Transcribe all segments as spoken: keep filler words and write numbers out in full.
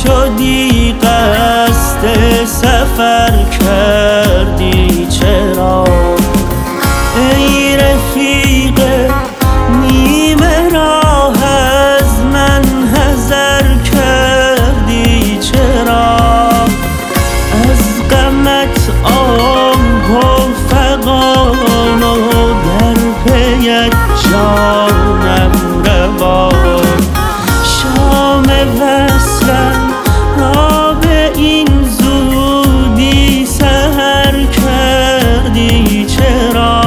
شدی قصد سفر کردی چرا؟ ای رفیق نیمه راه از من حذر کردی چرا؟ از غمت آه و فغان و در پیت جانم روان، شام وصلم را به این زودی سحر کردی چرا؟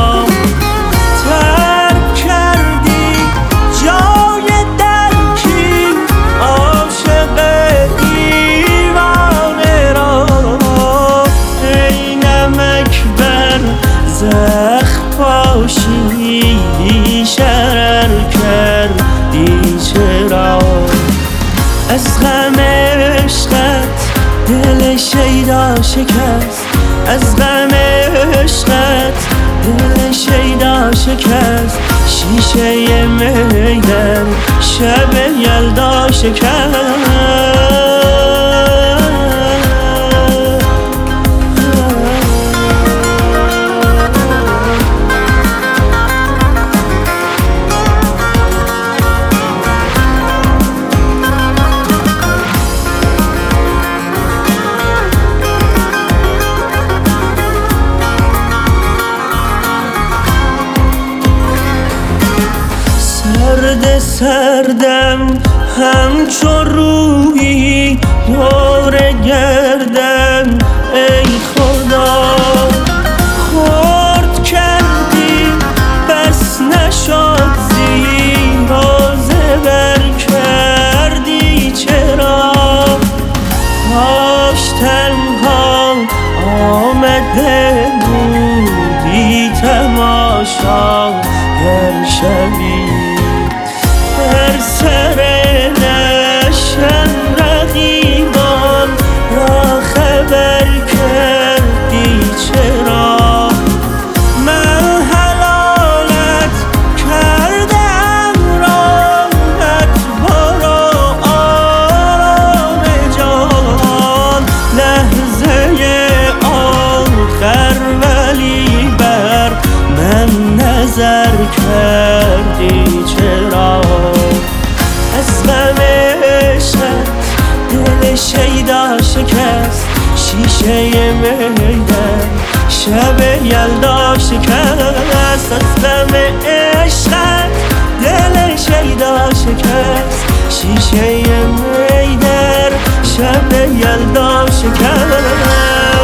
ترک کردی جای درکی عاشق دیوانه را، ای نمک بر زخم پاشیدی شرر کردی چرا؟ از غم عشقت دل شیدا شکست، از غم عشقت دل شیدا شکست، شیشه می در شب یلدا شکست. سرد سردم همچو روحی دور گردم، ای خدا خورد کردی بس نشد زیر و زبر کردی چرا؟ کاش تنها آمده بودی تماشا گر شبی، در سر نشن رقیبان را خبر کردی چرا؟ من حلالت کردم راحت برو آرام جان، لحظه آخر ولی بر من نظر کردی چرا؟ از غم عشقت دل شیدا شکست، شیشه می در شب یلدا شکست. از غم عشقت دل شیدا شکست، شیشه می در شب یلدا شکست.